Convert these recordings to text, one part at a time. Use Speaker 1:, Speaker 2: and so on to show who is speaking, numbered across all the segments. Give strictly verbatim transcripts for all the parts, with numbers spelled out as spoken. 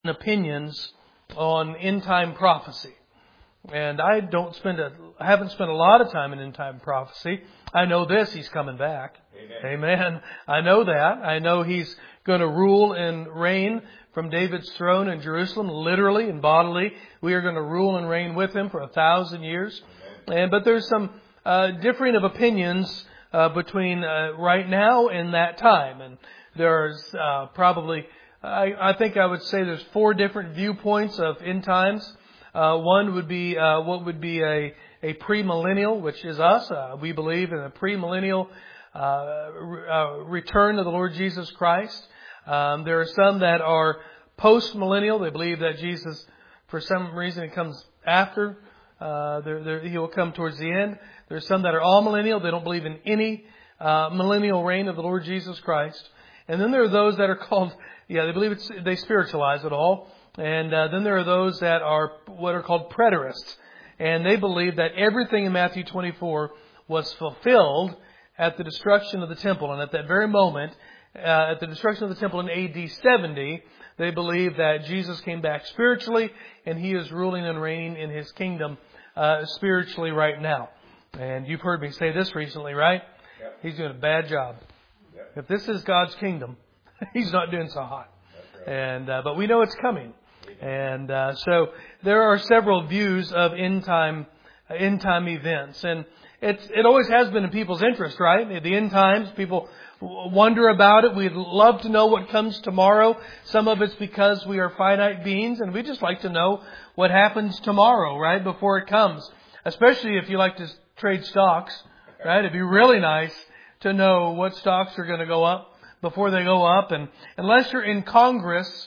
Speaker 1: opinions on end time prophecy. And I don't spend a, I haven't spent a lot of time in end time prophecy. I know this, He's coming back. Amen. Amen. I know that. I know He's going to rule and reign from David's throne in Jerusalem, literally and bodily. We are going to rule and reign with Him for a thousand years. Amen. And but there's some uh, differing of opinions uh, between uh, right now and that time. And there's uh, probably, I, I think I would say there's four different viewpoints of end times. Uh, one would be uh, what would be a, a premillennial, which is us. Uh, we believe in a premillennial uh, re- uh, return of the Lord Jesus Christ. Um, there are some that are post-millennial. They believe that Jesus, for some reason, He comes after. Uh, they're, they're, He will come towards the end. There are some that are all millennial. They don't believe in any uh, millennial reign of the Lord Jesus Christ. And then there are those that are called, yeah, they believe it's, they spiritualize it all. And uh, then there are those that are what are called preterists. And they believe that everything in Matthew twenty-four was fulfilled at the destruction of the temple. And at that very moment, uh, at the destruction of the temple in A D seventy, they believe that Jesus came back spiritually and He is ruling and reigning in His kingdom uh, spiritually right now. And you've heard me say this recently, right? Yep. He's doing a bad job. Yep. If this is God's kingdom, He's not doing so hot. That's right. And uh, but we know it's coming. And uh, so there are several views of end time, uh, end time events, and it's it always has been in people's interest, right? At the end times, people wonder about it. We'd love to know what comes tomorrow. Some of it's because we are finite beings, and we just like to know what happens tomorrow, right, before it comes. Especially if you like to trade stocks, right? It'd be really nice to know what stocks are going to go up before they go up, and unless you're in Congress.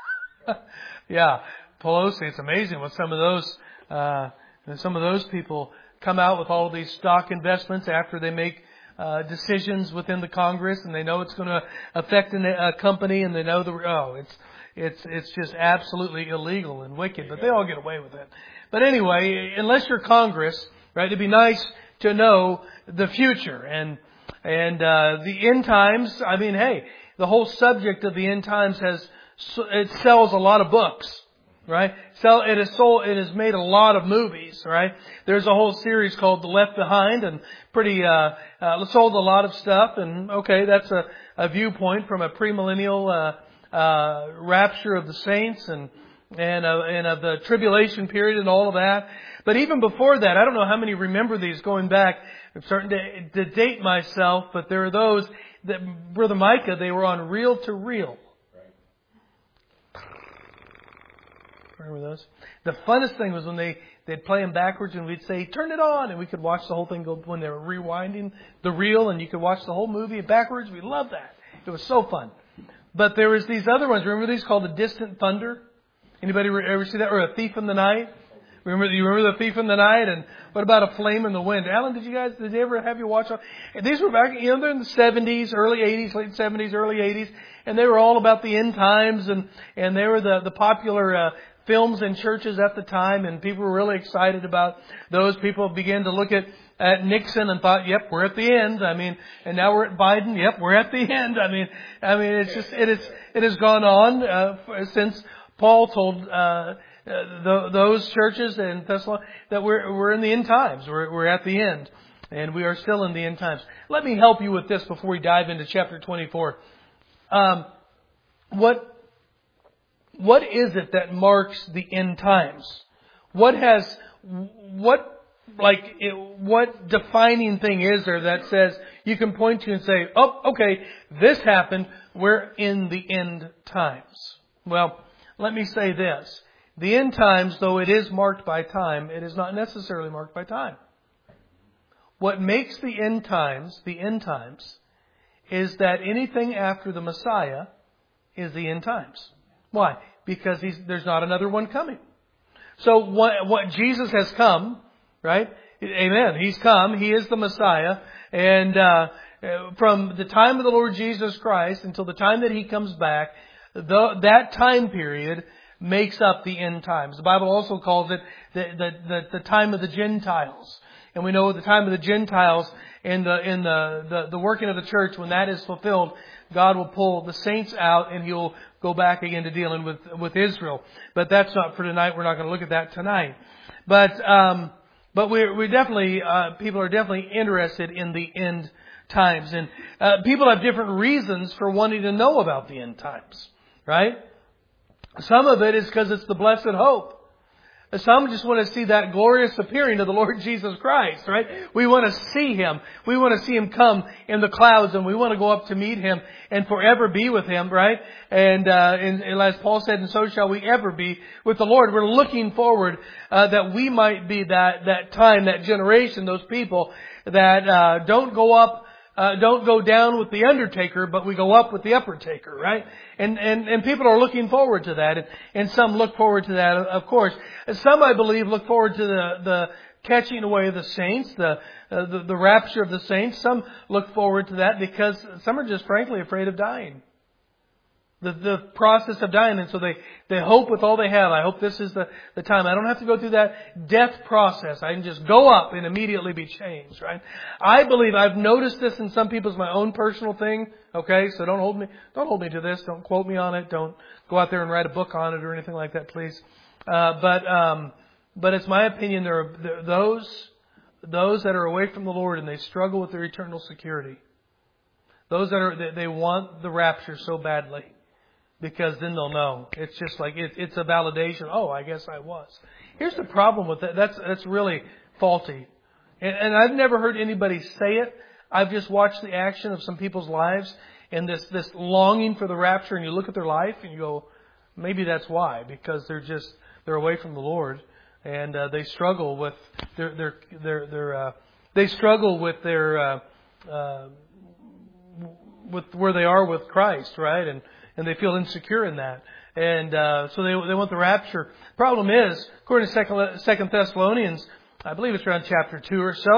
Speaker 1: Yeah, Pelosi, it's amazing what some of those, uh, some of those people come out with all of these stock investments after they make, uh, decisions within the Congress and they know it's going to affect a company and they know the, oh, it's, it's, it's just absolutely illegal and wicked, but they all get away with it. But anyway, unless you're Congress, right, it'd be nice to know the future and, and, uh, the end times. I mean, hey, the whole subject of the end times has, it sells a lot of books, right? Sell it has sold. It has made a lot of movies, right? There's a whole series called The Left Behind, and pretty uh, uh sold a lot of stuff. And okay, that's a, a viewpoint from a premillennial uh, uh, rapture of the saints and and uh, and of the tribulation period and all of that. But even before that, I don't know how many remember these going back. I'm starting to, to date myself, but there are those that, Brother Micah, they were on reel to reel. Remember those? The funnest thing was when they, they'd play them backwards and we'd say, turn it on. And we could watch the whole thing go when they were rewinding the reel and you could watch the whole movie backwards. We loved that. It was so fun. But there was these other ones. Remember these called The Distant Thunder? Anybody ever see that? Or A Thief in the Night? Remember, you remember The Thief in the Night? And what about A Flame in the Wind? Alan, did you guys, did they ever have you watch? These were back, you know, they're in the seventies, early eighties, late seventies, early eighties. And they were all about the end times and, and they were the, the popular, uh, films in churches at the time, and people were really excited about those. People began to look at, at Nixon and thought, yep, we're at the end. I mean, and now we're at Biden. Yep, we're at the end. I mean, I mean, it's just, it is, it has gone on, uh, since Paul told, uh, the, those churches in Thessalonica that we're, we're in the end times. We're, we're at the end, and we are still in the end times. Let me help you with this before we dive into chapter twenty-four. Um, what, What is it that marks the end times? What has, what, like, it, what defining thing is there that says you can point to and say, oh, okay, this happened, we're in the end times? Well, let me say this. The end times, though it is marked by time, it is not necessarily marked by time. What makes the end times, the end times, is that anything after the Messiah is the end times. Why? Because he's, there's not another one coming. So what, what Jesus has come, right? Amen. He's come. He is the Messiah. And uh, from the time of the Lord Jesus Christ until the time that He comes back, the, that time period makes up the end times. The Bible also calls it the, the, the, the time of the Gentiles. And we know at the time of the Gentiles in the in the, the, the working of the church, when that is fulfilled, God will pull the saints out and He'll go back again to dealing with, with Israel. But that's not for tonight. We're not going to look at that tonight. But, um, but we're, we definitely, uh, people are definitely interested in the end times. And, uh, people have different reasons for wanting to know about the end times. Right? Some of it is because it's the blessed hope. Some just want to see that glorious appearing of the Lord Jesus Christ, right? We want to see Him. We want to see Him come in the clouds, and we want to go up to meet Him and forever be with Him, right? And, uh, and, and as Paul said, and so shall we ever be with the Lord. We're looking forward, uh, that we might be that, that time, that generation, those people that, uh, don't go up Uh, don't go down with the undertaker, but we go up with the upper taker, right? And, and, and people are looking forward to that. And, and some look forward to that, of course. Some, I believe, look forward to the, the catching away of the saints, the, uh, the, the rapture of the saints. Some look forward to that because some are just frankly afraid of dying. The, the process of dying. And so they, they hope with all they have. I hope this is the, the time. I don't have to go through that death process. I can just go up and immediately be changed, right? I believe I've noticed this in some people's my own personal thing. Okay. So don't hold me, don't hold me to this. Don't quote me on it. Don't go out there and write a book on it or anything like that, please. Uh, but, um, but it's my opinion there are, there are those, those that are away from the Lord and they struggle with their eternal security. Those that are, they, they want the rapture so badly. Because then they'll know. It's just like, it, it's a validation. Oh, I guess I was. Here's the problem with that. That's, that's really faulty. And, and I've never heard anybody say it. I've just watched the action of some people's lives and this, this longing for the rapture, and you look at their life and you go, maybe that's why. Because they're just, they're away from the Lord. And, uh, they struggle with their, their, their, their, uh, they struggle with their, uh, uh, with where they are with Christ, right? And, And they feel insecure in that. And uh, so they they want the rapture. Problem is, according to Second, Second Thessalonians, I believe it's around chapter two or so,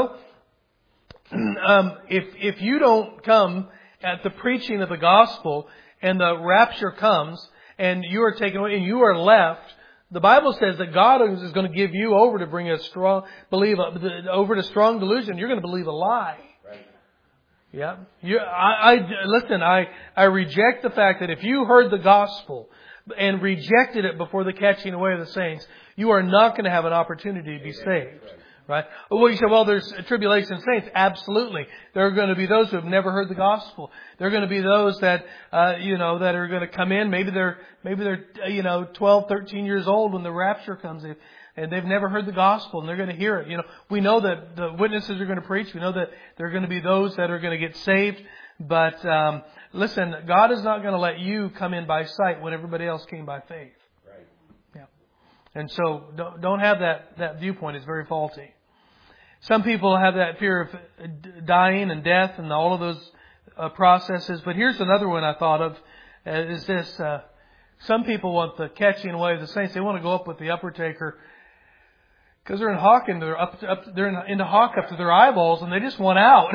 Speaker 1: um, if if you don't come at the preaching of the gospel and the rapture comes and you are taken away and you are left, the Bible says that God is going to give you over to bring a strong believe over to strong delusion. You're going to believe a lie. Yeah, you, I, I, listen, I, I reject the fact that if you heard the gospel and rejected it before the catching away of the saints, you are not going to have an opportunity to be saved. Right? Well, you say, well, there's tribulation saints. Absolutely. There are going to be those who have never heard the gospel. There are going to be those that, uh, you know, that are going to come in. Maybe they're, maybe they're, you know, twelve, thirteen years old when the rapture comes in. And they've never heard the gospel, and they're going to hear it. You know, we know that the witnesses are going to preach. We know that there are going to be those that are going to get saved. But um, listen, God is not going to let you come in by sight when everybody else came by faith. Right. Yeah. And so don't, don't have that that viewpoint. It's very faulty. Some people have that fear of dying and death and all of those uh, processes. But here's another one I thought of: uh, is this? Uh, some people want the catching away of the saints. They want to go up with the upper taker. Because they're in hawk and they're up, to, up they're in, into hawk up to their eyeballs, and they just want out.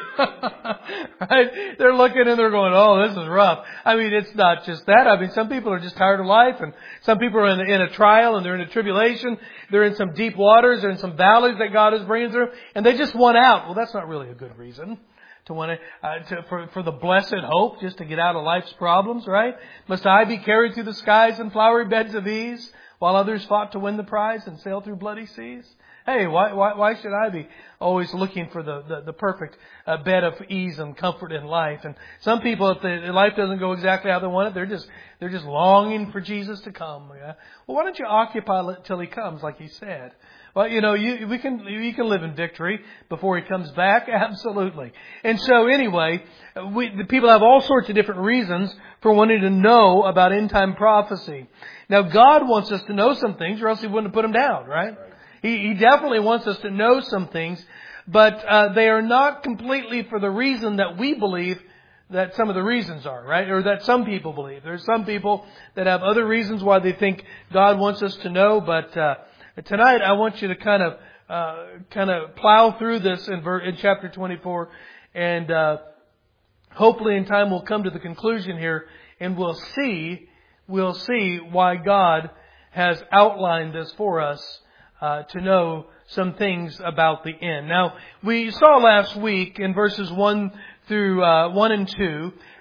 Speaker 1: Right? They're looking and they're going, "Oh, this is rough." I mean, it's not just that. I mean, some people are just tired of life, and some people are in, in a trial and they're in a tribulation. They're in some deep waters. They're in some valleys that God is bringing through, and they just want out. Well, that's not really a good reason to want to, uh, to for for the blessed hope, just to get out of life's problems, right? Must I be carried through the skies and flowery beds of ease, while others fought to win the prize and sail through bloody seas? Hey, why why, why should I be always looking for the, the, the perfect uh, bed of ease and comfort in life? And some people, if the, life doesn't go exactly how they want it, they're just they're just longing for Jesus to come. Yeah? Well, why don't you occupy it till He comes, like He said? Well, you know, you we can you can live in victory before He comes back, absolutely. And so, anyway, we the people have all sorts of different reasons for wanting to know about end time prophecy. Now, God wants us to know some things, or else He wouldn't have put them down, right? He, he definitely wants us to know some things, but uh, they are not completely for the reason that we believe that some of the reasons are, right? Or that some people believe. There's some people that have other reasons why they think God wants us to know, but uh, tonight I want you to kind of uh, kind of plow through this in, ver- in chapter twenty-four, and uh, hopefully in time we'll come to the conclusion here, and we'll see we'll see why God has outlined this for us uh, to know some things about the end. Now, we saw last week in verses one through uh, one and two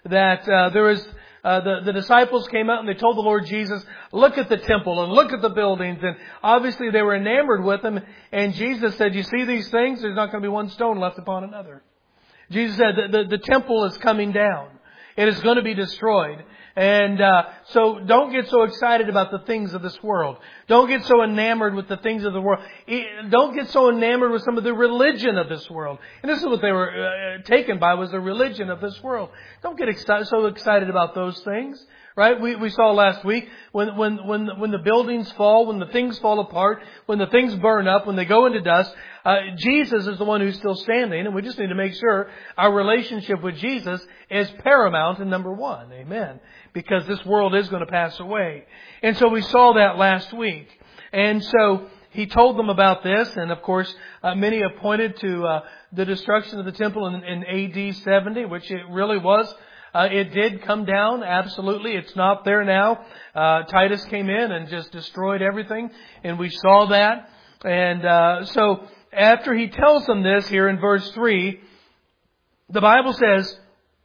Speaker 1: that uh, there was uh, the the disciples came out and they told the Lord Jesus, "Look at the temple and look at the buildings." And obviously they were enamored with them. And Jesus said, "You see these things? There's not going to be one stone left upon another." Jesus said that the, the temple is coming down. It is going to be destroyed. And uh, so don't get so excited about the things of this world. Don't get so enamored with the things of the world. Don't get so enamored with some of the religion of this world. And this is what they were uh, taken by, was the religion of this world. Don't get excited, so excited about those things. Right? We we saw last week when when when when the buildings fall, when the things fall apart, when the things burn up, when they go into dust, uh, Jesus is the one who's still standing, and we just need to make sure our relationship with Jesus is paramount and number one. Amen. Because this world is going to pass away. And so we saw that last week. And so he told them about this, and of course, uh, many have pointed to uh, the destruction of the temple in, in A D seventy, which it really was. Uh, it did come down, absolutely. It's not there now. Uh, Titus came in and just destroyed everything, and we saw that. And uh, so after he tells them this here in verse three, the Bible says,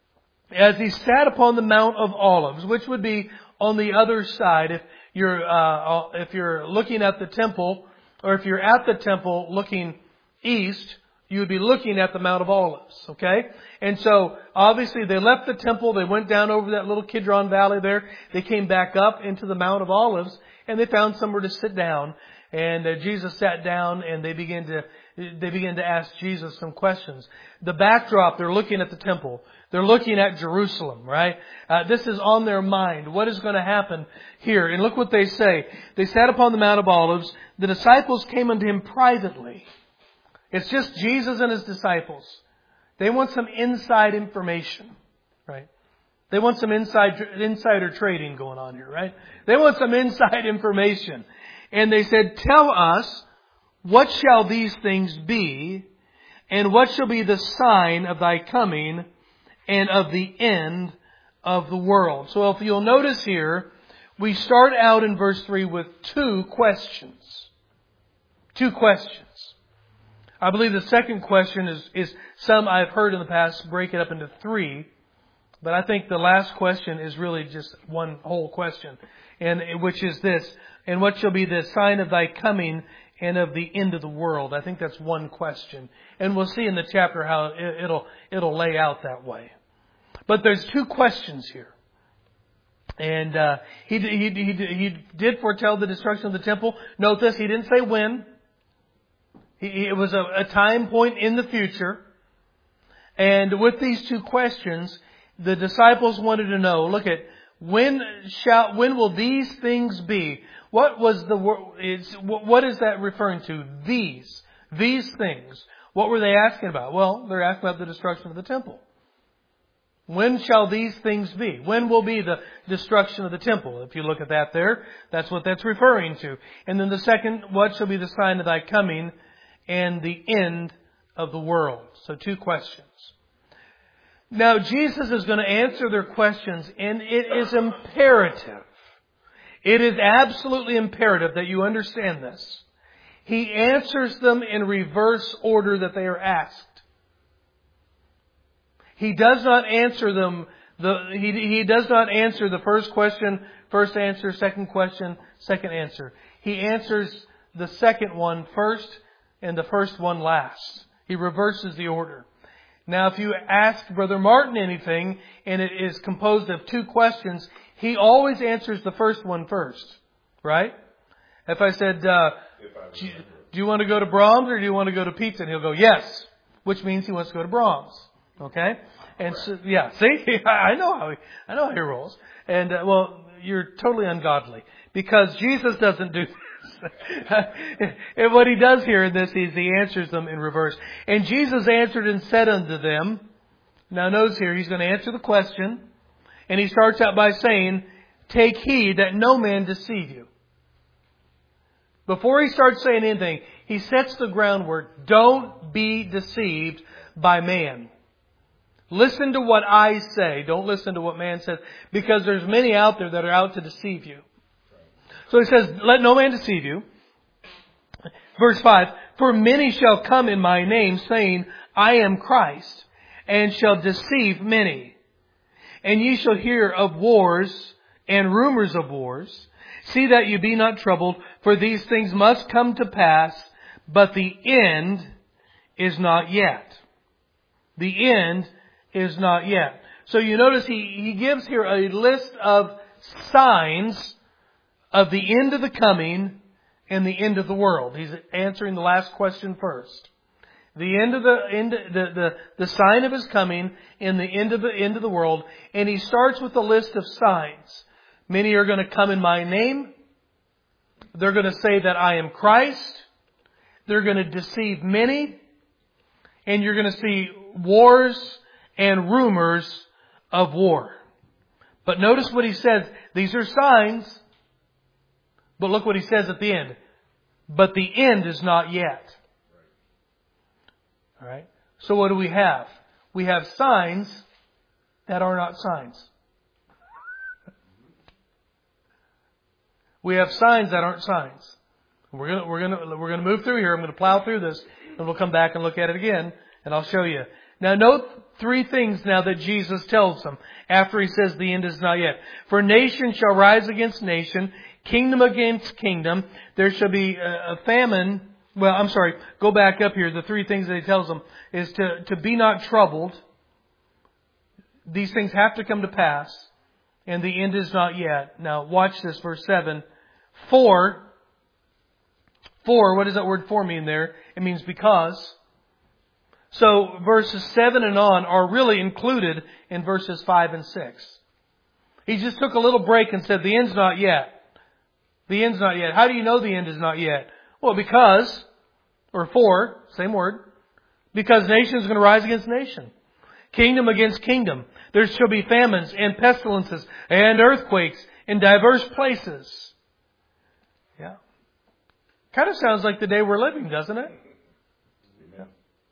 Speaker 1: as he sat upon the Mount of Olives, which would be on the other side, if you're uh, if you're looking at the temple, or if you're at the temple looking east, you would be looking at the Mount of Olives, okay? And so, obviously, they left the temple, they went down over that little Kidron Valley there, they came back up into the Mount of Olives, and they found somewhere to sit down. And uh, Jesus sat down, and they began to they began to ask Jesus some questions. The backdrop, they're looking at the temple. They're looking at Jerusalem, right? Uh, this is on their mind. What is going to happen here? And look what they say. They sat upon the Mount of Olives. The disciples came unto him privately. It's just Jesus and his disciples. They want some inside information, right? They want some inside insider trading going on here, right? They want some inside information. And they said, "Tell us, what shall these things be? And what shall be the sign of thy coming and of the end of the world?" So if you'll notice here, we start out in verse three with two questions. Two questions. I believe the second question is, is some I've heard in the past break it up into three. But I think the last question is really just one whole question. And which is this: and what shall be the sign of thy coming and of the end of the world? I think that's one question. And we'll see in the chapter how it'll it'll lay out that way. But there's two questions here. And uh, he, he, he, he did foretell the destruction of the temple. Note this, he didn't say when. He, it was a, a time point in the future. And with these two questions, the disciples wanted to know, look at, when shall, when will these things be? What was the is what is that referring to? These, these things. What were they asking about? Well, they're asking about the destruction of the temple. When shall these things be? When will be the destruction of the temple? If you look at that there, that's what that's referring to. And then the second, what shall be the sign of thy coming and the end of the world? So two questions. Now, Jesus is going to answer their questions, and it is imperative. It is absolutely imperative that you understand this. He answers them in reverse order that they are asked. He does not answer them, the, he, he does not answer the first question, first answer, second question, second answer. He answers the second one first and the first one last. He reverses the order. Now, if you ask Brother Martin anything, and it is composed of two questions, he always answers the first one first. Right? If I said, uh, do, you, do you want to go to Brahms or do you want to go to Pizza? And he'll go, yes. Which means he wants to go to Brahms. Okay? And so, yeah, see? I know how he, I know how he rolls. And, uh, well, you're totally ungodly. Because Jesus doesn't do this. And what he does here in this is he answers them in reverse. And Jesus answered and said unto them, now notice here, he's going to answer the question. And he starts out by saying, take heed that no man deceive you. Before he starts saying anything, he sets the groundwork. Don't be deceived by man. Listen to what I say. Don't listen to what man says. Because there's many out there that are out to deceive you. So he says, let no man deceive you. Verse five, for many shall come in my name, saying, I am Christ, and shall deceive many. And ye shall hear of wars and rumors of wars. See that you be not troubled, for these things must come to pass, but the end is not yet. The end is not yet. So you notice he, he gives here a list of signs of the end of the coming and the end of the world. He's answering the last question first. The end of the end, the, the, the sign of His coming and the end of the end of the world. And he starts with a list of signs. Many are going to come in my name. They're going to say that I am Christ. They're going to deceive many. And you're going to see wars and rumors of war. But notice what he says. These are signs. But look what he says at the end. But the end is not yet. All right. So what do we have? We have signs that are not signs. We have signs that aren't signs. We're gonna we're gonna we're gonna move through here. I'm gonna plow through this, and we'll come back and look at it again, and I'll show you. Now note three things now that Jesus tells them after He says the end is not yet. For nation shall rise against nation, kingdom against kingdom. There shall be a famine. Well, I'm sorry. Go back up here. The three things that He tells them is to, to be not troubled. These things have to come to pass. And the end is not yet. Now, watch this, verse seven. For, for, what does that word for mean there? It means because. So, verses seven and on are really included in verses five and six. He just took a little break and said, the end's not yet. The end's not yet. How do you know the end is not yet? Well, because, or for, same word, because nation is going to rise against nation. Kingdom against kingdom. There shall be famines and pestilences and earthquakes in diverse places. Yeah. Kind of sounds like the day we're living, doesn't it? Yeah.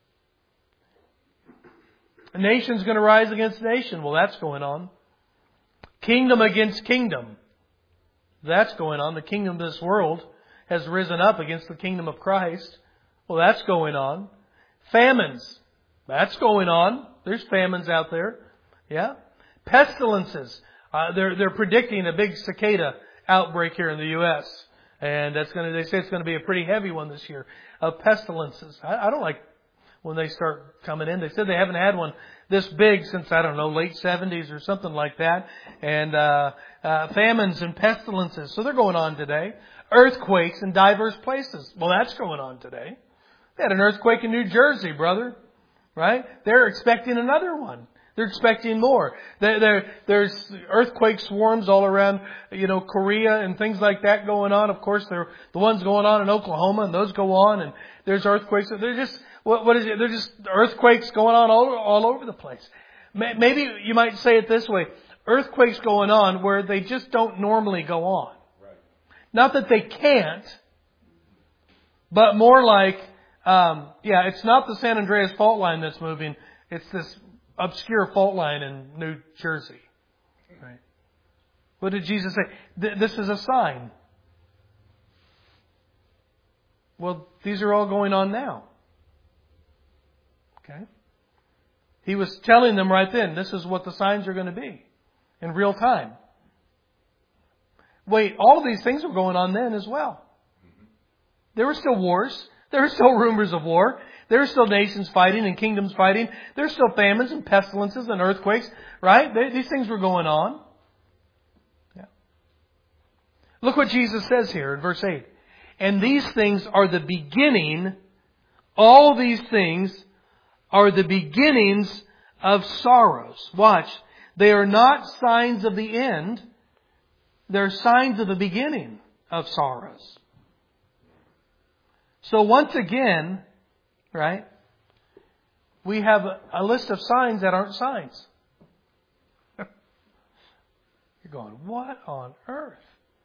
Speaker 1: A nation's going to rise against nation. Well, that's going on. Kingdom against kingdom. That's going on. The kingdom of this world has risen up against the kingdom of Christ. Well, that's going on. Famines. That's going on. There's famines out there. Yeah. Pestilences. Uh, they're, they're predicting a big cicada outbreak here in the U S And that's going to, they say it's going to be a pretty heavy one this year of pestilences. I, I don't like when they start coming in. They said they haven't had one this big since, I don't know, late seventies or something like that. And, uh, uh, famines and pestilences. So they're going on today. Earthquakes in diverse places. Well, that's going on today. They had an earthquake in New Jersey, brother. Right? They're expecting another one. They're expecting more. There, there, there's earthquake swarms all around, you know, Korea and things like that going on. Of course, there are the ones going on in Oklahoma, and those go on. And there's earthquakes. They're just, what, what is it? They're just earthquakes going on all, all over the place. Maybe you might say it this way. Earthquakes going on where they just don't normally go on. Right. Not that they can't, but more like, Um, yeah, it's not the San Andreas fault line that's moving. It's this obscure fault line in New Jersey. Right? What did Jesus say? Th- this is a sign. Well, these are all going on now. Okay? He was telling them right then, this is what the signs are going to be in real time. Wait, all of these things were going on then as well. There were still wars. There are still rumors of war. There are still nations fighting and kingdoms fighting. There are still famines and pestilences and earthquakes, right? They, these things were going on. Yeah. Look what Jesus says here in verse eight. And these things are the beginning, all these things are the beginnings of sorrows. Watch. They are not signs of the end. They're signs of the beginning of sorrows. So once again, right, we have a, a list of signs that aren't signs. You're going, what on earth?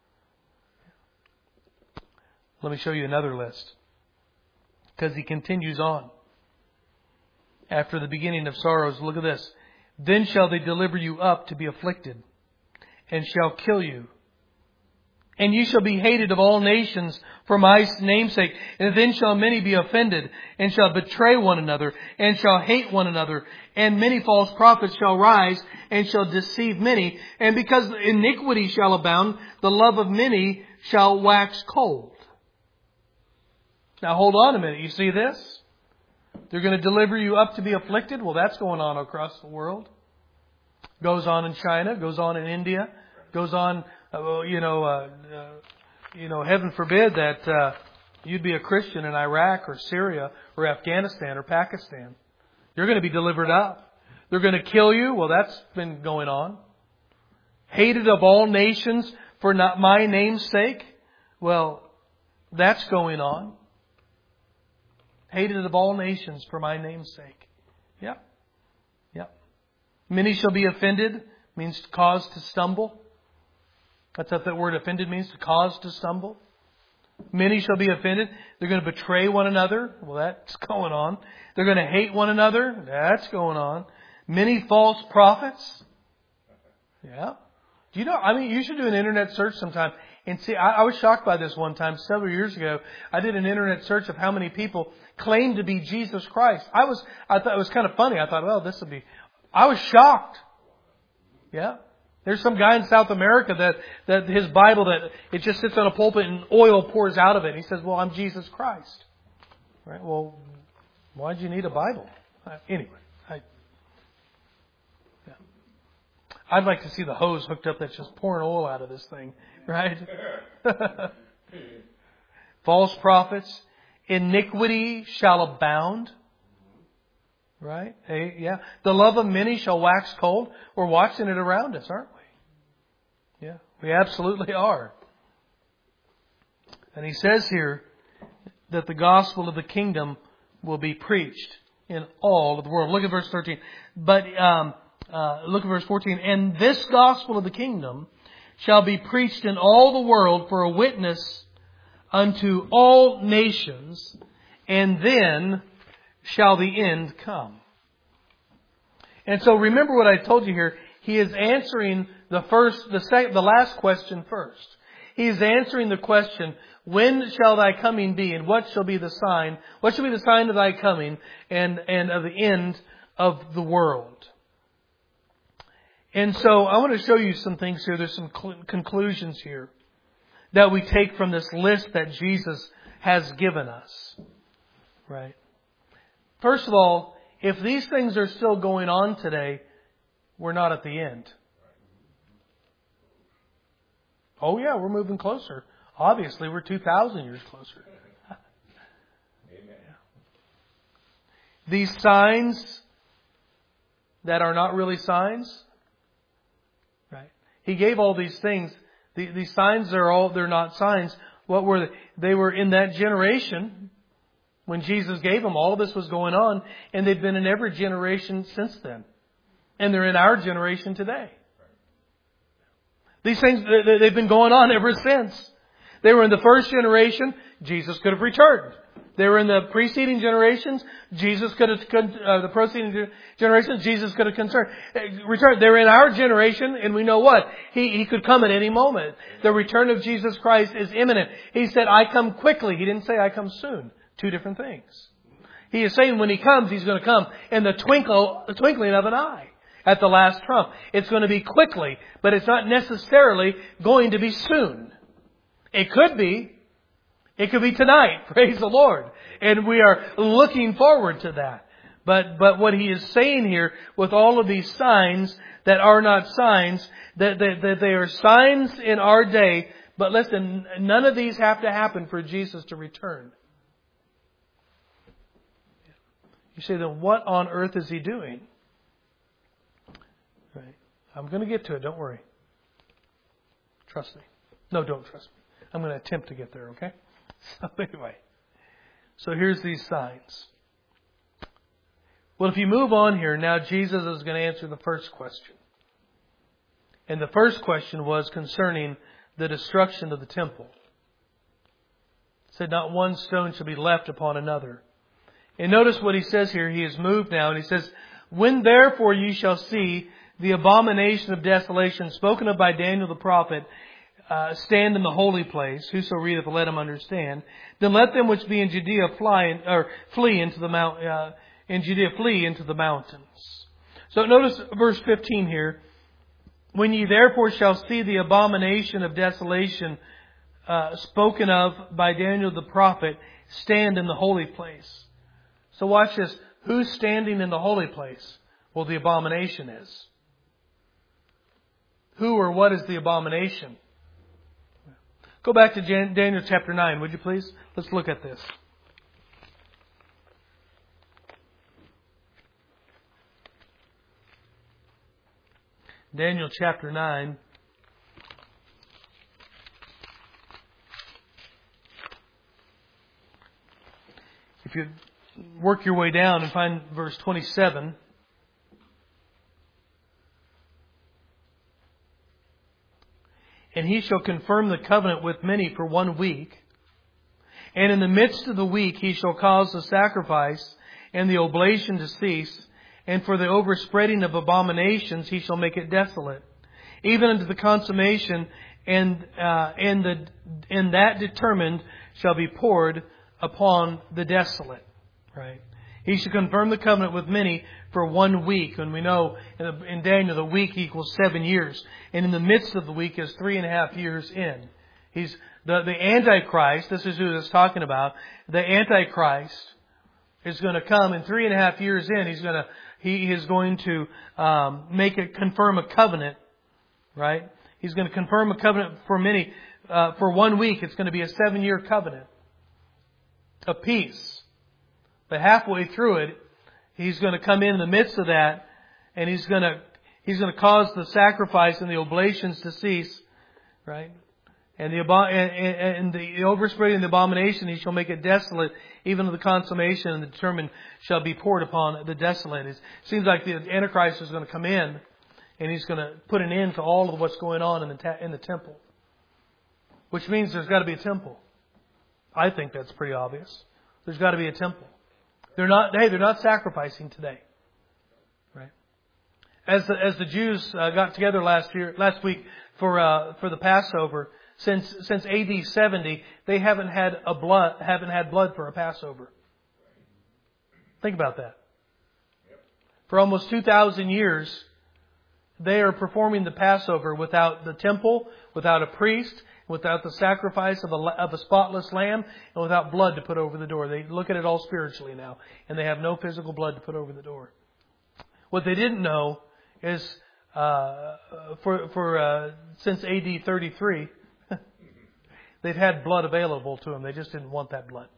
Speaker 1: Let me show you another list. Because he continues on. After the beginning of sorrows, look at this. Then shall they deliver you up to be afflicted, and shall kill you, And you shall be hated of all nations for my name's sake. And then shall many be offended, and shall betray one another, and shall hate one another. And many false prophets shall rise, and shall deceive many. And because iniquity shall abound, the love of many shall wax cold. Now hold on a minute. You see this? They're going to deliver you up to be afflicted. Well, that's going on across the world. Goes on in China. Goes on in India. Goes on, uh, you know, uh, uh, you know, heaven forbid that uh, you'd be a Christian in Iraq or Syria or Afghanistan or Pakistan. You're going to be delivered up. They're going to kill you. Well, that's been going on. Hated of all nations for not my name's sake. Well, that's going on. Hated of all nations for my name's sake. Yep. Yep. Many shall be offended. Means cause to stumble. That's what that word offended means, to cause to stumble. Many shall be offended. They're going to betray one another. Well, that's going on. They're going to hate one another. That's going on. Many false prophets. Yeah. Do you know, I mean, you should do an internet search sometime. And see, I, I was shocked by this one time several years ago. I did an internet search of how many people claimed to be Jesus Christ. I was, I thought it was kind of funny. I thought, well, this would be, I was shocked. Yeah. There's some guy in South America that, that his Bible, that it just sits on a pulpit and oil pours out of it. And he says, well, I'm Jesus Christ. Right? Well, why'd you need a Bible? Uh, anyway, I, yeah. I'd like to see the hose hooked up that's just pouring oil out of this thing. Right? False prophets. Iniquity shall abound. Right? Hey, yeah. The love of many shall wax cold. We're watching it around us, aren't we? Yeah, we absolutely are. And he says here that the gospel of the kingdom will be preached in all of the world. Look at verse thirteen. But um, uh, look at verse fourteen. And this gospel of the kingdom shall be preached in all the world for a witness unto all nations, and then shall the end come. And so remember what I told you here. He is answering the first, the second, the last question first. He is answering the question, when shall thy coming be, and what shall be the sign? What shall be the sign of thy coming and, and of the end of the world? And so I want to show you some things here. There's some cl- conclusions here that we take from this list that Jesus has given us. Right? First of all, if these things are still going on today, we're not at the end. Oh yeah, we're moving closer. Obviously, we're two thousand years closer. Amen. These signs that are not really signs, right? He gave all these things. The, these signs are all, they're not signs. What were they? They were in that generation. When Jesus gave them, all of this was going on, and they've been in every generation since then. And they're in our generation today. These things, they've been going on ever since. They were in the first generation, Jesus could have returned. They were in the preceding generations, Jesus could have, uh, the preceding generations, Jesus could have concerned, returned. They were in our generation, and we know what? He, he could come at any moment. The return of Jesus Christ is imminent. He said, I come quickly. He didn't say, I come soon. Two different things. He is saying when He comes, He's going to come in the twinkle, the twinkling of an eye at the last trump. It's going to be quickly, but it's not necessarily going to be soon. It could be. It could be tonight. Praise the Lord. And we are looking forward to that. But, but what He is saying here with all of these signs that are not signs, that, that, that they are signs in our day. But listen, none of these have to happen for Jesus to return. You say, then what on earth is He doing? Right. I'm going to get to it. Don't worry. Trust me. No, don't trust me. I'm going to attempt to get there, okay? So anyway. So here's these signs. Well, if you move on here, now Jesus is going to answer the first question. And the first question was concerning the destruction of the temple. It said, not one stone shall be left upon another. And notice what He says here. He has moved now. And He says, when therefore ye shall see the abomination of desolation spoken of by Daniel the prophet, uh, stand in the holy place. Whoso readeth, let him understand. Then let them which be in Judea fly in, or flee into the mount. Uh, in Judea flee into the mountains. So notice verse fifteen here. When ye therefore shall see the abomination of desolation uh, spoken of by Daniel the prophet, stand in the holy place. So watch this. Who's standing in the holy place? Well, the abomination is. Who or what is the abomination? Go back to Daniel chapter nine, would you please? Let's look at this. Daniel chapter nine. If you work your way down and find verse twenty-seven. And he shall confirm the covenant with many for one week. And in the midst of the week he shall cause the sacrifice and the oblation to cease. And for the overspreading of abominations he shall make it desolate, even unto the consummation, and uh, and the and that determined shall be poured upon the desolate. Right? He shall confirm the covenant with many for one week. And we know in, the, in Daniel the week equals seven years, and in the midst of the week is three and a half years in. He's the the Antichrist. This is who it's talking about. The Antichrist is going to come, and three and a half years in, he's going to he is going to um, make it confirm a covenant, right? He's going to confirm a covenant for many uh, for one week. It's going to be a seven-year covenant of peace, but halfway through it, he's going to come in, in the midst of that, and he's going to he's going to cause the sacrifice and the oblations to cease, right? And the and, and the overspreading of the abomination, he shall make it desolate, even to the consummation, and the determined shall be poured upon the desolate. It seems like the Antichrist is going to come in, and he's going to put an end to all of what's going on in the ta- in the temple, which means there's got to be a temple. I think that's pretty obvious. There's got to be a temple. They're not. Hey, they're not sacrificing today, right? As the as the Jews uh, got together last year, last week for uh, for the Passover. Since since A D seventy, they haven't had a blood haven't had blood for a Passover. Think about that. For almost two thousand years, they are performing the Passover without the temple, without a priest, without the sacrifice of a of a spotless lamb, and without blood to put over the door. They look at it all spiritually now, and they have no physical blood to put over the door. What they didn't know is uh, for for uh, since A D thirty-three. They've had blood available to them. They just didn't want that blood.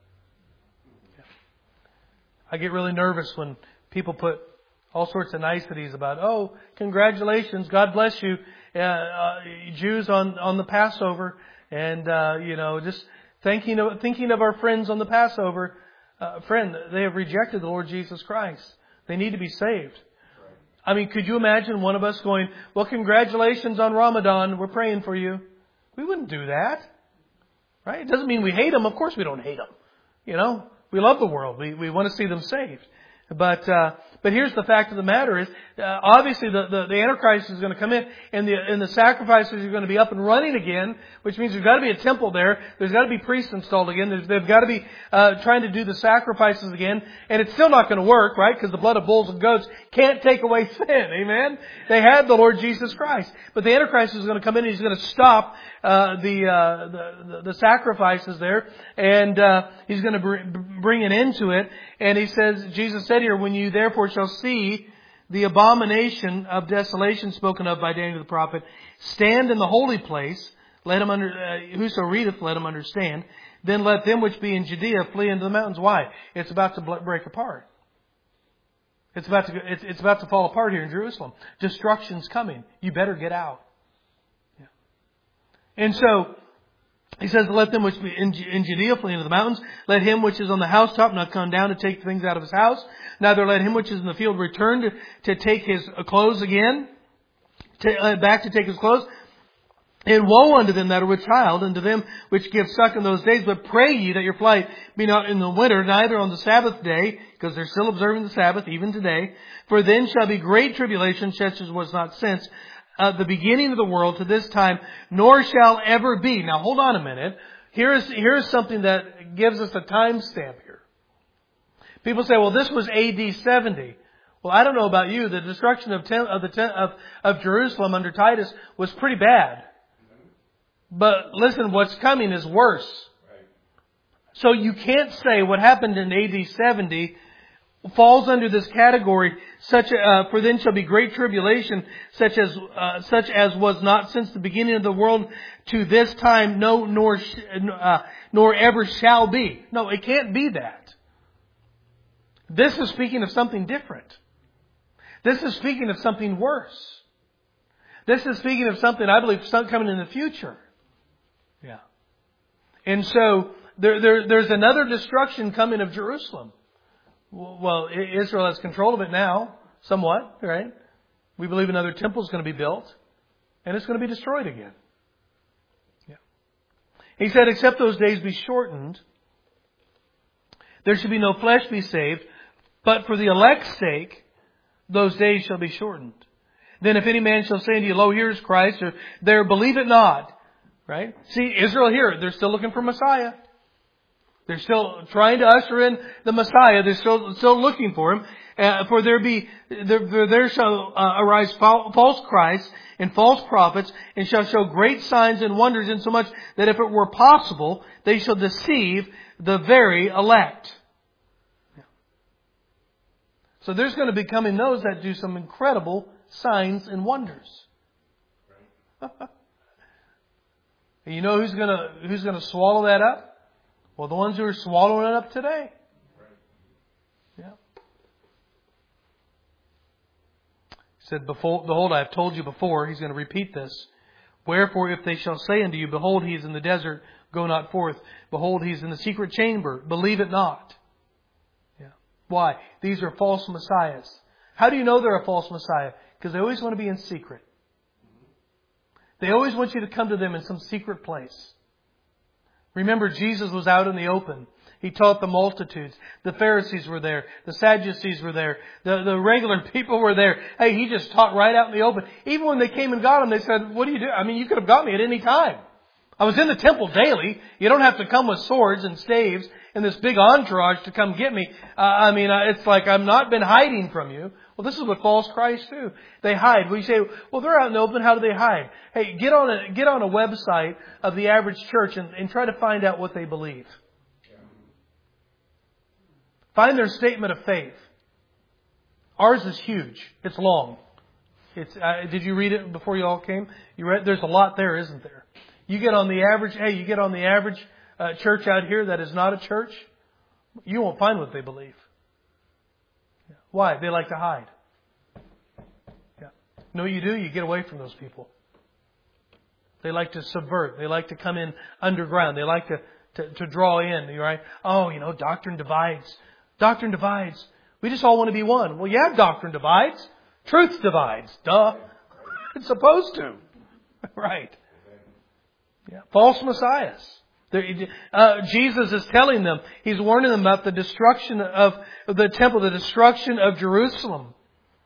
Speaker 1: I get really nervous when people put all sorts of niceties about, oh, congratulations, God bless you, uh, uh, Jews on, on the Passover, and uh, you know, just thinking of thinking of our friends on the Passover. Uh, friend, they have rejected the Lord Jesus Christ. They need to be saved. I mean, could you imagine one of us going, well, congratulations on Ramadan, we're praying for you? We wouldn't do that. Right? It doesn't mean we hate them. Of course we don't hate them. You know, we love the world. We we want to see them saved. But uh, but here's the fact of the matter is, uh, obviously the, the, the Antichrist is going to come in, and the and the sacrifices are going to be up and running again, which means there's got to be a temple there. There's got to be priests installed again. There's, they've got to be uh, trying to do the sacrifices again, and it's still not going to work, right? Because the blood of bulls and goats can't take away sin. Amen. They had the Lord Jesus Christ, but the Antichrist is going to come in and he's going to stop uh, the, uh, the the the sacrifices there, and uh, he's going to br- bring an end to it. And he says, Jesus said here, when you therefore shall see the abomination of desolation spoken of by Daniel the prophet, stand in the holy place, let him under, uh, whoso readeth, let him understand. Then let them which be in Judea flee into the mountains. Why? It's about to break apart. It's about to, it's, it's about to fall apart here in Jerusalem. Destruction's coming. You better get out. Yeah. And so, he says, let them which be in, in Judea flee into the mountains. Let him which is on the housetop not come down to take things out of his house. Neither let him which is in the field return to, to take his clothes again. To, uh, back to take his clothes. And woe unto them that are with child, and to them which give suck in those days. But pray ye that your flight be not in the winter, neither on the Sabbath day, because they're still observing the Sabbath even today. For then shall be great tribulation, such as was not since, uh, the beginning of the world to this time, nor shall ever be. Now hold on a minute. Here's, here's something that gives us a time stamp here. People say, well, this was A D seventy. Well, I don't know about you. The destruction of, ten, of, the ten, of, of Jerusalem under Titus was pretty bad. But listen, what's coming is worse. So you can't say what happened in A D seventy falls under this category. Such a, uh, for then shall be great tribulation, such as uh, such as was not since the beginning of the world to this time, no, nor sh- uh, nor ever shall be. No, it can't be that. This is speaking of something different. This is speaking of something worse. This is speaking of something I believe coming in the future. Yeah. And so there, there, there's another destruction coming of Jerusalem. Well, Israel has control of it now, somewhat, right? We believe another temple is going to be built, and it's going to be destroyed again. Yeah. He said, except those days be shortened, there should be no flesh be saved, but for the elect's sake, those days shall be shortened. Then if any man shall say unto you, lo, here is Christ, or there, believe it not. Right? See, Israel here, they're still looking for Messiah. They're still trying to usher in the Messiah. They're still still looking for Him. Uh, for there be there, there shall uh, arise false Christs and false prophets, and shall show great signs and wonders, insomuch that if it were possible, they shall deceive the very elect. So there's going to be coming those that do some incredible signs and wonders. You know who's going to who's going to swallow that up? Well, the ones who are swallowing it up today. Yeah. He said, behold, I have told you before. He's going to repeat this. Wherefore, if they shall say unto you, behold, he is in the desert, go not forth. Behold, he is in the secret chamber, believe it not. Yeah. Why? These are false messiahs. How do you know they're a false messiah? Because they always want to be in secret. They always want you to come to them in some secret place. Remember, Jesus was out in the open. He taught the multitudes. The Pharisees were there. The Sadducees were there. The, the regular people were there. Hey, He just taught right out in the open. Even when they came and got Him, they said, what do you do? I mean, you could have got me at any time. I was in the temple daily. You don't have to come with swords and staves and this big entourage to come get me. Uh, I mean, uh, it's like I've not been hiding from you. Well, this is what false Christs do. They hide. We say, well, they're out in the open. How do they hide? Hey, get on a, get on a website of the average church and, and try to find out what they believe. Find their statement of faith. Ours is huge. It's long. It's. Uh, did you read it before you all came? You read. There's a lot there, isn't there? You get on the average. Hey, you get on the average uh, church out here that is not a church. You won't find what they believe. Why? They like to hide. Yeah. You know what you do? You get away from those people. They like to subvert. They like to come in underground. They like to, to, to draw in, right? Oh, you know, doctrine divides. Doctrine divides. We just all want to be one. Well, yeah, doctrine divides. Truth divides. Duh. It's supposed to. Right. Yeah. False messiahs. Uh, Jesus is telling them, He's warning them about the destruction of the temple, the destruction of Jerusalem.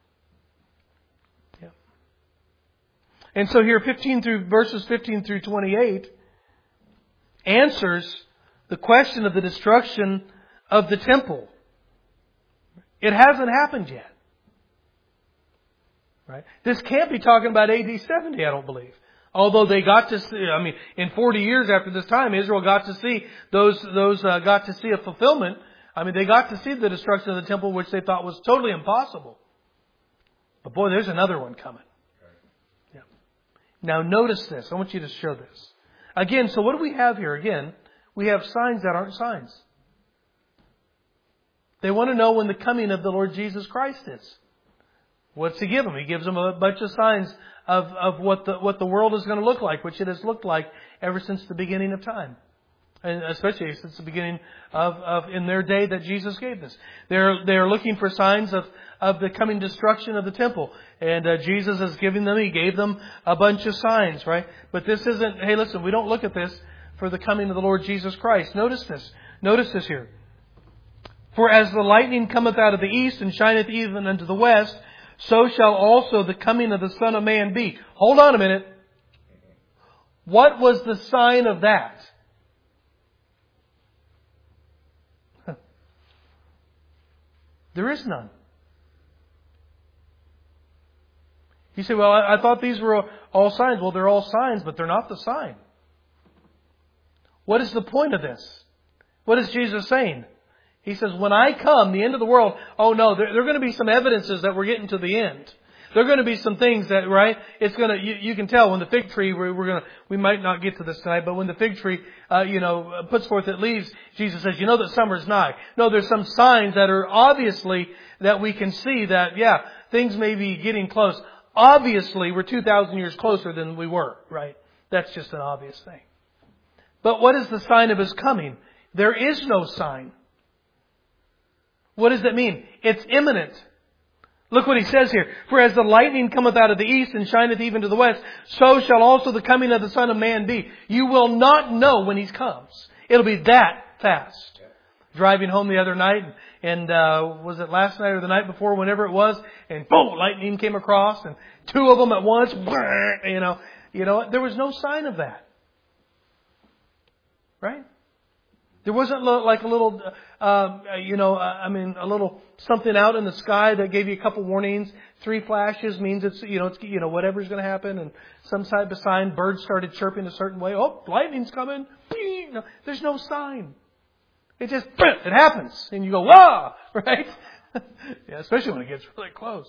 Speaker 1: Yeah. And so here, fifteen through verses fifteen through twenty-eight answers the question of the destruction of the temple. It hasn't happened yet. Right? This can't be talking about A D seventy, I don't believe. Although they got to see, I mean, in forty years after this time, Israel got to see those, those uh, got to see a fulfillment. I mean, they got to see the destruction of the temple, which they thought was totally impossible. But boy, there's another one coming. Yeah. Now notice this. I want you to show this. Again, so what do we have here? Again, we have signs that aren't signs. They want to know when the coming of the Lord Jesus Christ is. What's He give them? He gives them a bunch of signs of, of what the what the world is going to look like, which it has looked like ever since the beginning of time. And especially since the beginning of, of in their day that Jesus gave this. They're they're looking for signs of, of the coming destruction of the temple. And uh, Jesus is giving them, He gave them a bunch of signs, right? But this isn't, hey listen, we don't look at this for the coming of the Lord Jesus Christ. Notice this. Notice this here. For as the lightning cometh out of the east and shineth even unto the west, so shall also the coming of the Son of Man be. Hold on a minute. What was the sign of that? There is none. You say, well, I, I thought these were all signs. Well, they're all signs, but they're not the sign. What is the point of this? What is Jesus saying? He says, when I come, the end of the world, oh no, there, there are going to be some evidences that we're getting to the end. There are going to be some things that, right, it's going to, you, you can tell when the fig tree, we're, we're going to, we might not get to this tonight, but when the fig tree, uh, you know, puts forth its leaves, Jesus says, you know that summer's nigh. No, there's some signs that are obviously that we can see that, yeah, things may be getting close. Obviously, we're two thousand years closer than we were, right? That's just an obvious thing. But what is the sign of His coming? There is no sign. What does that mean? It's imminent. Look what He says here. For as the lightning cometh out of the east and shineth even to the west, so shall also the coming of the Son of Man be. You will not know when He comes. It'll be that fast. Driving home the other night, and uh was it last night or the night before, whenever it was, and boom, lightning came across, and two of them at once, you know, you know, there was no sign of that. Right? There wasn't like a little, uh, you know, I mean, a little something out in the sky that gave you a couple warnings. Three flashes means it's, you know, it's, you know, whatever's going to happen. And some type of sign, birds started chirping a certain way. Oh, lightning's coming. No, there's no sign. It just, it happens. And you go, wow, right? Yeah, especially when it gets really close.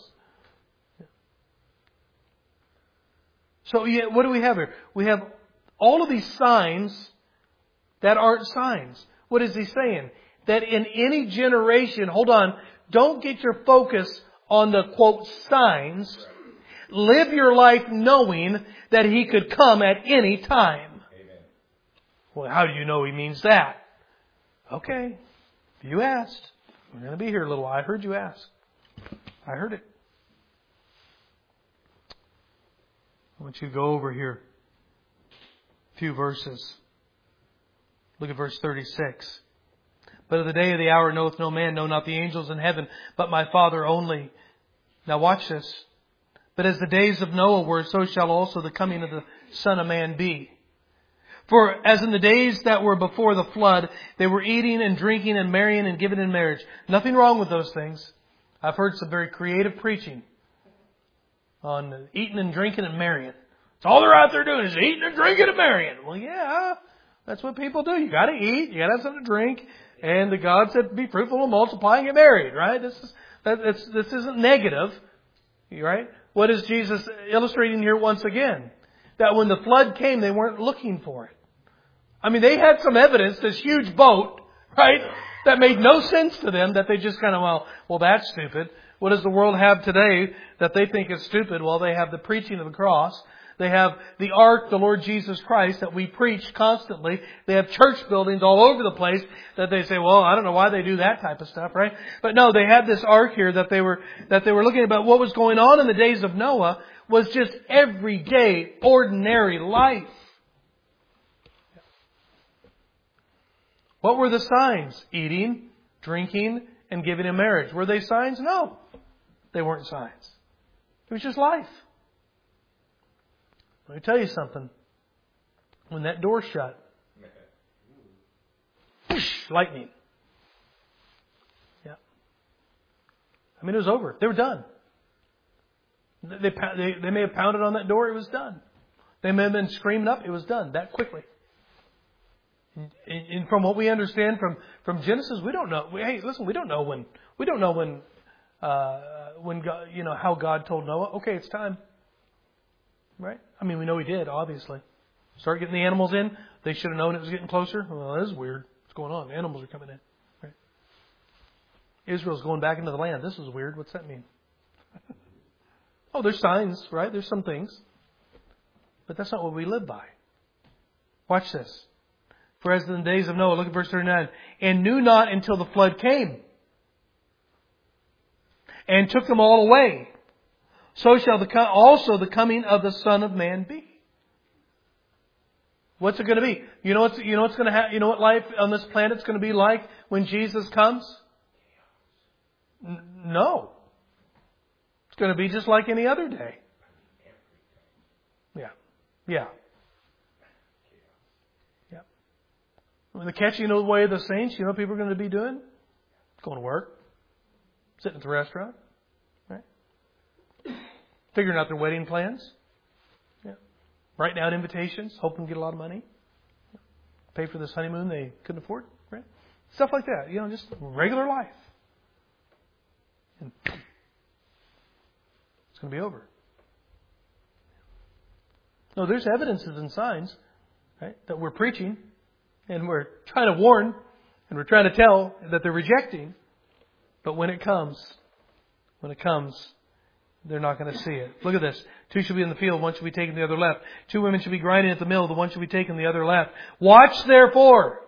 Speaker 1: So, yeah, what do we have here? We have all of these signs that aren't signs. What is He saying? That in any generation, hold on, don't get your focus on the, quote, signs. Live your life knowing that He could come at any time. Amen. Well, how do you know He means that? Okay, you asked. We're going to be here a little while. I heard you ask. I heard it. I want you to go over here a few verses. Look at verse thirty-six. But of the day of the hour knoweth no man, no, not the angels in heaven, but my Father only. Now watch this. But as the days of Noah were, so shall also the coming of the Son of Man be. For as in the days that were before the flood, they were eating and drinking and marrying and giving in marriage. Nothing wrong with those things. I've heard some very creative preaching on eating and drinking and marrying. It's all they're out there doing is eating and drinking and marrying. Well, yeah, that's what people do. You got to eat, you got to have something to drink, and the God said, "Be fruitful and multiply and get married." Right? This is that, that's, this isn't negative, right? What is Jesus illustrating here once again? That when the flood came, they weren't looking for it. I mean, they had some evidence, this huge boat, right, that made no sense to them, that they just kind of, well, well, that's stupid. What does the world have today that they think is stupid? Well, they have the preaching of the cross. They have the ark, the Lord Jesus Christ, that we preach constantly. They have church buildings all over the place that they say, well, I don't know why they do that type of stuff, right? But no, they had this ark here that they were, that they were looking about. What was going on in the days of Noah was just everyday, ordinary life. What were the signs? Eating, drinking, and giving in marriage. Were they signs? No. They weren't signs. It was just life. Let me tell you something. When that door shut, whoosh, lightning. Yeah. I mean, it was over. They were done. They, they, they may have pounded on that door. It was done. They may have been screaming up. It was done that quickly. And from what we understand from, from Genesis, we don't know. We, hey, listen, we don't know when. We don't know when. Uh, when God, you know how God told Noah, okay, it's time. Right? I mean, we know He did. Obviously, start getting the animals in. They should have known it was getting closer. Well, this is weird. What's going on? The animals are coming in. Right? Israel's going back into the land. This is weird. What's that mean? Oh, there's signs, right? There's some things, but that's not what we live by. Watch this. For as in the days of Noah, look at verse thirty-nine, and knew not until the flood came, and took them all away. So shall the also the coming of the Son of Man be. What's it going to be? You know what's you know what's going to ha- you know what life on this planet's going to be like when Jesus comes? N- no. It's going to be just like any other day. Yeah. Yeah. Yeah. When the catching away of the saints, you know what people are going to be doing? Going to work. Sitting at the restaurant. Right? Figuring out their wedding plans. Yeah. Writing out invitations, hoping to get a lot of money. Pay for this honeymoon they couldn't afford. Right? Stuff like that. You know, just regular life. And it's going to be over. No, there's evidences and signs, right, that we're preaching and we're trying to warn and we're trying to tell that they're rejecting. But when it comes, when it comes, they're not going to see it. Look at this. Two shall be in the field, one shall be taken, the other left. Two women shall be grinding at the mill, the one shall be taken, the other left. Watch therefore.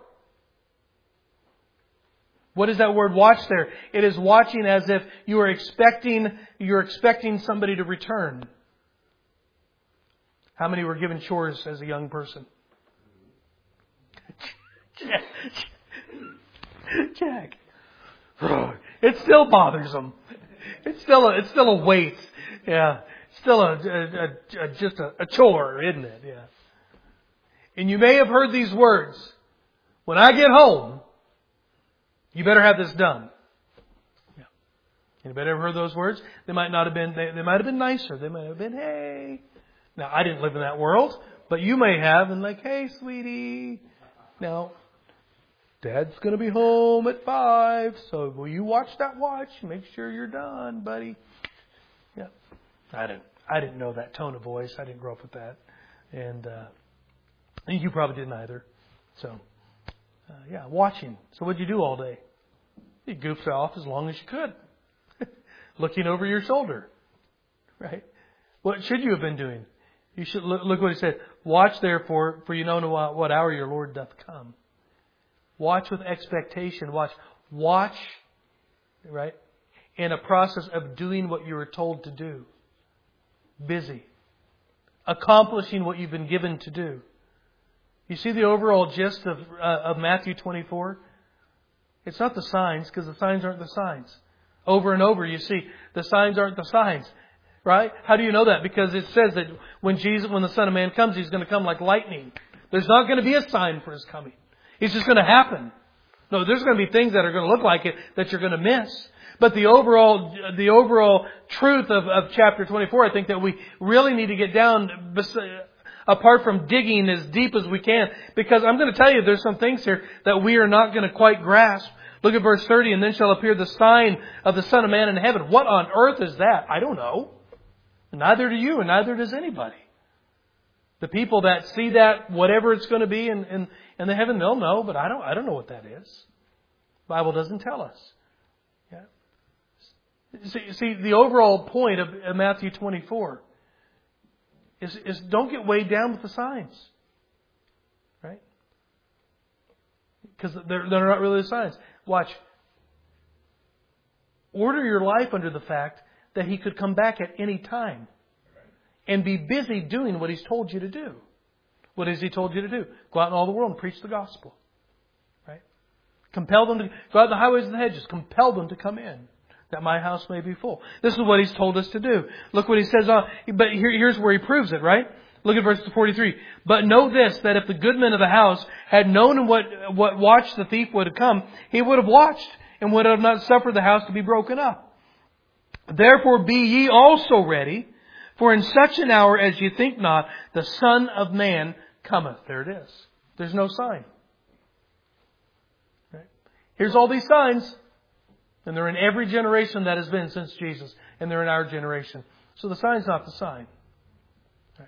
Speaker 1: What is that word watch there? It is watching as if you are expecting, you're expecting somebody to return. How many were given chores as a young person? Jack. It still bothers them. It's still a, it's still a weight. Yeah. It's still a, a, a just a, a chore, isn't it? Yeah. And you may have heard these words. When I get home, you better have this done. Yeah. Anybody ever heard those words? They might not have been, they, they might have been nicer. They might have been, hey. Now, I didn't live in that world, but you may have, and like, hey, sweetie. Now, Dad's going to be home at five, so will you watch that watch? Make sure you're done, buddy. Yeah. I didn't, I didn't know that tone of voice. I didn't grow up with that. And, uh, you probably didn't either. So, uh, yeah, watching. So what'd you do all day? You goofed off as long as you could. Looking over your shoulder. Right? What should you have been doing? You should look, look what he said. Watch therefore, for you know not what hour your Lord doth come. Watch with expectation. Watch. Watch, right, in a process of doing what you were told to do. Busy. Accomplishing what you've been given to do. You see the overall gist of, uh, of Matthew twenty-four? It's not the signs, because the signs aren't the signs. Over and over you see, the signs aren't the signs. Right? How do you know that? Because it says that when Jesus, when the Son of Man comes, He's going to come like lightning. There's not going to be a sign for His coming. It's just going to happen. No, there's going to be things that are going to look like it that you're going to miss. But the overall, the overall truth of, of chapter twenty-four, I think that we really need to get down, apart from digging as deep as we can. Because I'm going to tell you, there's some things here that we are not going to quite grasp. Look at verse thirty, and then shall appear the sign of the Son of Man in heaven. What on earth is that? I don't know. Neither do you, and neither does anybody. The people that see that, whatever it's going to be in, in, in the heaven, they'll know, but I don't I don't know what that is. The Bible doesn't tell us. Yeah. See, see the overall point of, of Matthew twenty-four is, is don't get weighed down with the signs. Right? Because they're, they're not really the signs. Watch. Order your life under the fact that He could come back at any time and be busy doing what He's told you to do. What has He told you to do? Go out in all the world and preach the gospel. Right? Compel them to go out in the highways and the hedges. Compel them to come in, that my house may be full. This is what He's told us to do. Look what He says. Uh, but here, here's where He proves it, right? Look at verse forty-three. But know this, that if the goodman of the house had known what, what watch the thief would have come, he would have watched and would have not suffered the house to be broken up. Therefore be ye also ready, for in such an hour as ye think not, the Son of Man cometh. There it is. There's no sign. Right? Here's all these signs, and they're in every generation that has been since Jesus, and they're in our generation. So the sign's not the sign. Right?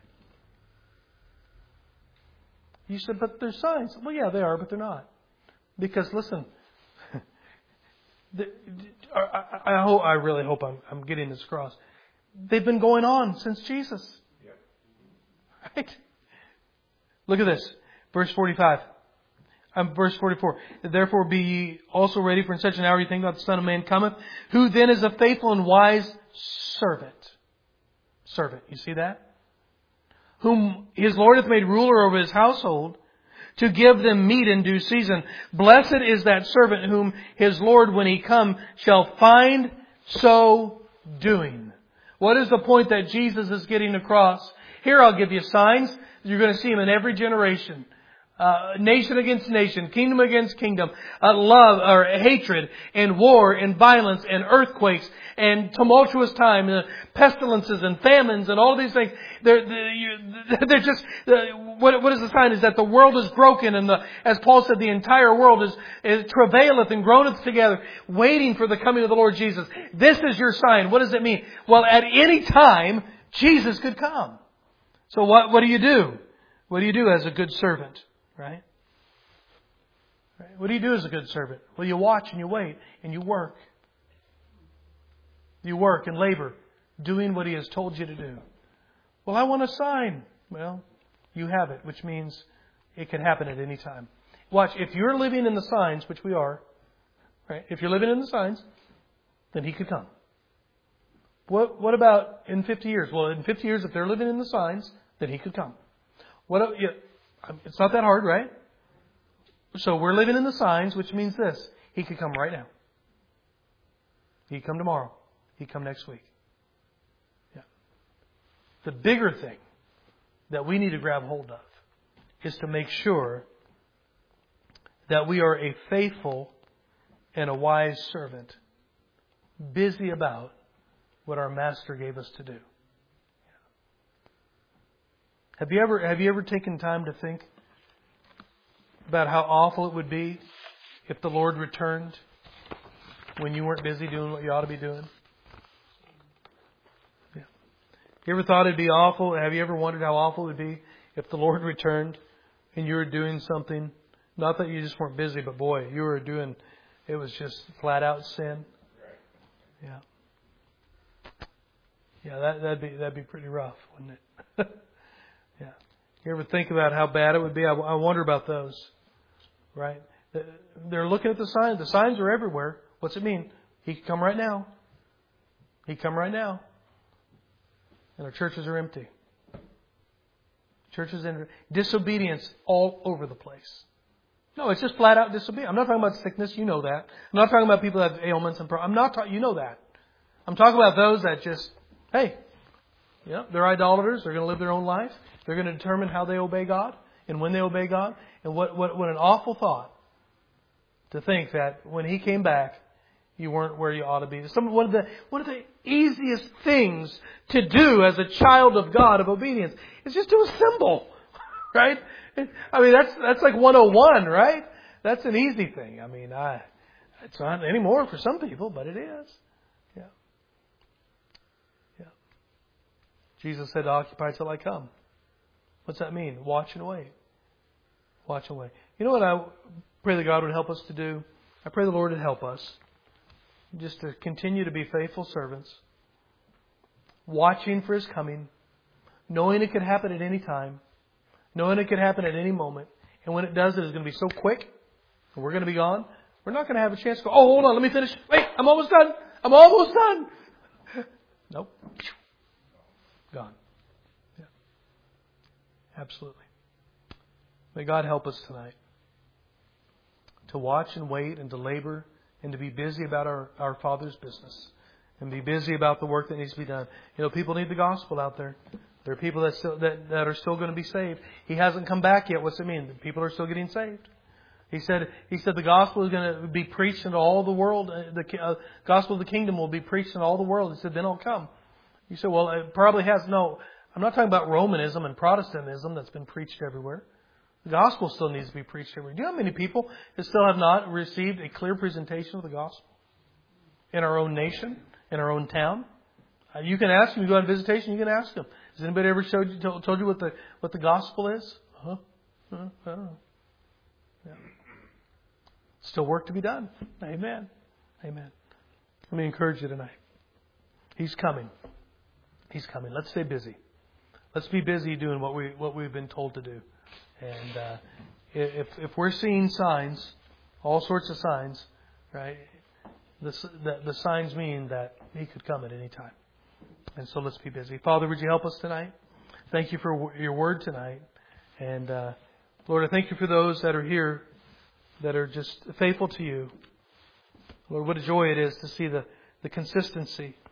Speaker 1: You said, but there's signs. Well, yeah, they are, but they're not. Because listen, The, I, I hope. I really hope I'm, I'm getting this across. They've been going on since Jesus. Yep. Right? Look at this. Verse forty-five. Um, verse forty-four. Therefore be ye also ready, for in such an hour you think not the Son of Man cometh. Who then is a faithful and wise servant? Servant. You see that? Whom his Lord hath made ruler over his household, to give them meat in due season. Blessed is that servant whom his Lord, when he come, shall find so doing. What is the point that Jesus is getting across? Here, I'll give you signs. You're going to see Him in every generation. Uh, nation against nation, kingdom against kingdom, uh, love or hatred and war and violence and earthquakes and tumultuous time, and pestilences and famines and all of these things. They're, they're, they're just, uh, what, what is the sign? Is that the world is broken, and the, as Paul said, the entire world is, is travaileth and groaneth together, waiting for the coming of the Lord Jesus. This is your sign. What does it mean? Well, at any time, Jesus could come. So what, what do you do? What do you do as a good servant? Right? Right? What do you do as a good servant? Well, you watch and you wait and you work. You work and labor, doing what He has told you to do. Well, I want a sign. Well, you have it, which means it can happen at any time. Watch, if you're living in the signs, which we are, right? If you're living in the signs, then He could come. What, what about in fifty years? Well, in fifty years, if they're living in the signs, then He could come. What? Yeah, it's not that hard, right? So we're living in the signs, which means this. He could come right now. He could come tomorrow. He could come next week. Yeah. The bigger thing that we need to grab hold of is to make sure that we are a faithful and a wise servant, busy about what our Master gave us to do. Have you ever have you ever taken time to think about how awful it would be if the Lord returned when you weren't busy doing what you ought to be doing? Yeah. You ever thought it'd be awful? Have you ever wondered how awful it would be if the Lord returned and you were doing something? Not that you just weren't busy, but boy, you were doing, it was just flat out sin. Yeah. Yeah, that, that'd be that'd be pretty rough, wouldn't it? Yeah. You ever think about how bad it would be? I, I wonder about those. Right? They're looking at the signs. The signs are everywhere. What's it mean? He could come right now. He could come right now. And our churches are empty. Churches in disobedience all over the place. No, it's just flat out disobedience. I'm not talking about sickness. You know that. I'm not talking about people that have ailments and problems. I'm not talking. You know that. I'm talking about those that just, hey, yeah, they're idolaters. They're going to live their own life. They're going to determine how they obey God and when they obey God. And what, what, what an awful thought to think that when He came back, you weren't where you ought to be. Some, one of the, one of the easiest things to do as a child of God, of obedience, is just to assemble. Right? I mean, that's, that's like one oh one, right? That's an easy thing. I mean, I, it's not anymore for some people, but it is. Yeah. Yeah. Jesus said, occupy till I come. What's that mean? Watch and wait. Watch and wait. You know what I pray that God would help us to do? I pray the Lord would help us just to continue to be faithful servants, watching for His coming, knowing it could happen at any time, knowing it could happen at any moment. And when it does, it is going to be so quick, and we're going to be gone. We're not going to have a chance to go, oh, hold on, let me finish. Wait, I'm almost done. I'm almost done. Nope. Gone. Yeah. Absolutely. May God help us tonight to watch and wait and to labor and to be busy about our, our Father's business and be busy about the work that needs to be done. You know, people need the gospel out there. There are people that still that, that are still going to be saved. He hasn't come back yet. What's it mean? People are still getting saved. He said He said the gospel is going to be preached into all the world. The uh, gospel of the kingdom will be preached in all the world. He said, then I'll come. You said, well, it probably has. No, I'm not talking about Romanism and Protestantism that's been preached everywhere. The gospel still needs to be preached everywhere. Do you know how many people that still have not received a clear presentation of the gospel? In our own nation, in our own town. Uh, you can ask them. You go on visitation, you can ask them. Has anybody ever showed you, told, told you what the what the gospel is? Uh-huh. Uh-huh. I don't know. Yeah. Still work to be done. Amen. Amen. Let me encourage you tonight. He's coming. He's coming. Let's stay busy. Let's be busy doing what we what we've been told to do. And uh, if if we're seeing signs, all sorts of signs, right? The, the the signs mean that He could come at any time. And so let's be busy. Father, would you help us tonight? Thank you for your word tonight. And uh, Lord, I thank you for those that are here that are just faithful to you. Lord, what a joy it is to see the, the consistency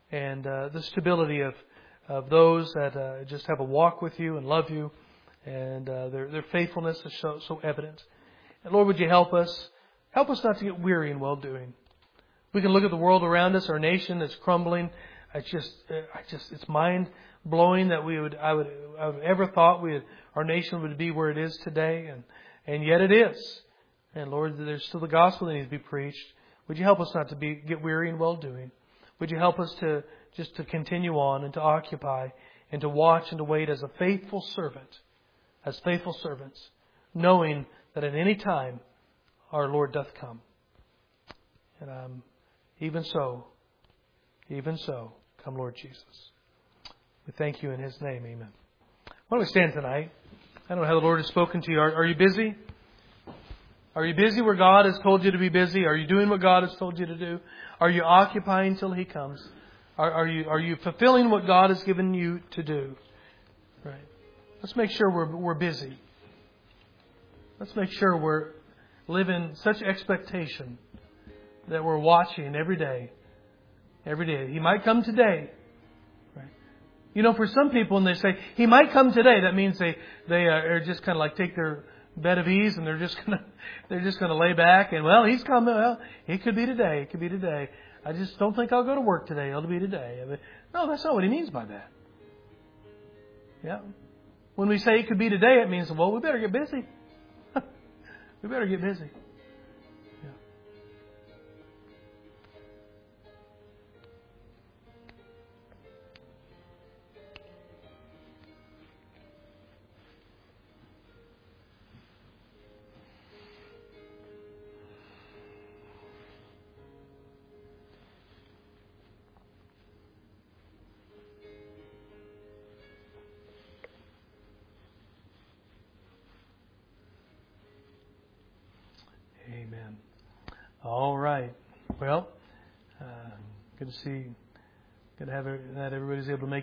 Speaker 1: and uh, the stability of, of those that uh, just have a walk with you and love you, and uh, their, their faithfulness is so, so evident. And Lord, would you help us? Help us not to get weary in well-doing. We can look at the world around us. Our nation is crumbling. I just, I just, it's mind-blowing that we would, I would, I would ever thought we would, our nation would be where it is today, and and yet it is. And Lord, there's still the gospel that needs to be preached. Would you help us not to be get weary in well-doing? Would you help us to just to continue on and to occupy and to watch and to wait as a faithful servant, as faithful servants, knowing that at any time our Lord doth come. And um, even so, even so, come Lord Jesus. We thank you in His name. Amen. Why don't we stand tonight? I don't know how the Lord has spoken to you. Are, are you busy? Are you busy where God has told you to be busy? Are you doing what God has told you to do? Are you occupying till He comes? Are, are you are you fulfilling what God has given you to do? Right. Let's make sure we're we're busy. Let's make sure we're living such expectation that we're watching every day. Every day. He might come today. Right. You know, for some people, when they say He might come today, that means they they are just kind of like take their bed of ease and they're just gonna they're just gonna lay back and well, He's coming. Well, it could be today. It could be today. I just don't think I'll go to work today. It'll be today. I mean, no, that's not what He means by that. Yeah. When we say it could be today, it means, well, we better get busy. we better get busy. Yeah. Amen. All right. Well, uh, good to see. Good to have that everybody's able to make